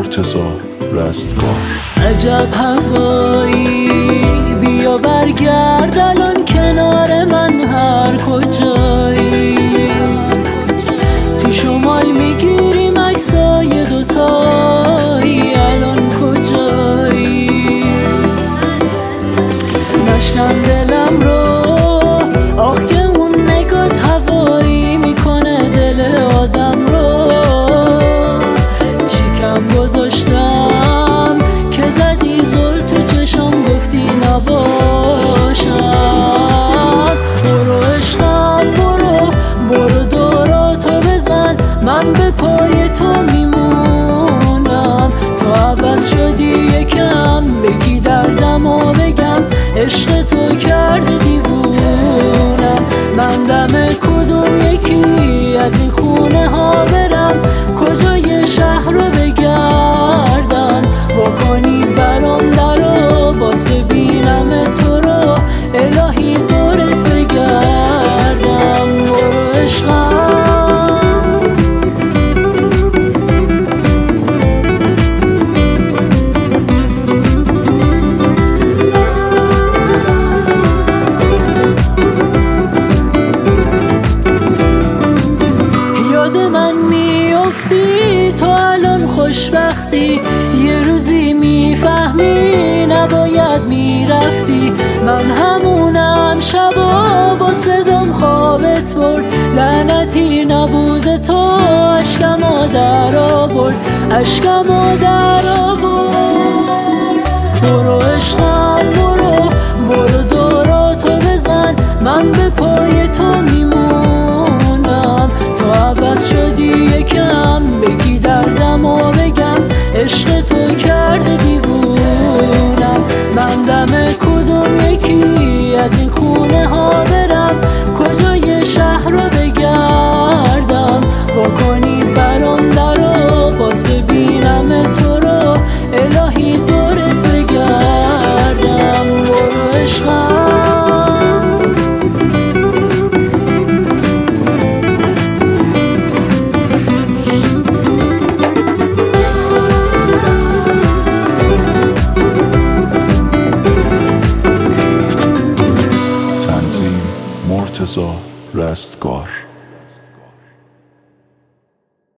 مرتضی رستگار. عجب هوایی، بیا برگرد الان کنار من هر کجایی. تو شمال میگیریم عکسای دوتایی، الان کجایی؟ نشکن دلم رو، آخ که اون نگات هوایی میکنه دل آدم رو. چیکم گذاشتم که زدی زل تو چشم گفتی نباشم. برو عشقم برو دوراتو بزن، من به پای تو میمونم. تو عوض شدی یکم، بگی دردم و بگم عشق تو کرده دیوونم. من دم کدوم یکی از این خونه ها برم، کجای شهر رو بگردم. واکنی برام درو، باز ببینم تو رو، الهی دورت بگردم. برو عشقم. یاد من میافتی تو الان خوشبختی، یه روزی میفهمی نباید میرفتی. من همونم شبا با صدام خوابت برد، لعنتی نبوده تو اشکمو در آورد، اشکمو در آورد. برو عشقم برو دوراتو بزن، من به پای تو میمونم. تو عوض شدی یکم، بگی دردم و بگم عشق تو کرده دیوونم. من دم کدوم یکی از این خونه ها برم، کجای شهر رو بگردم. واکنی برام درو، باز ببینم تو رو، الهی دورت بگردم. برو عشقم. تنظیم مرتضی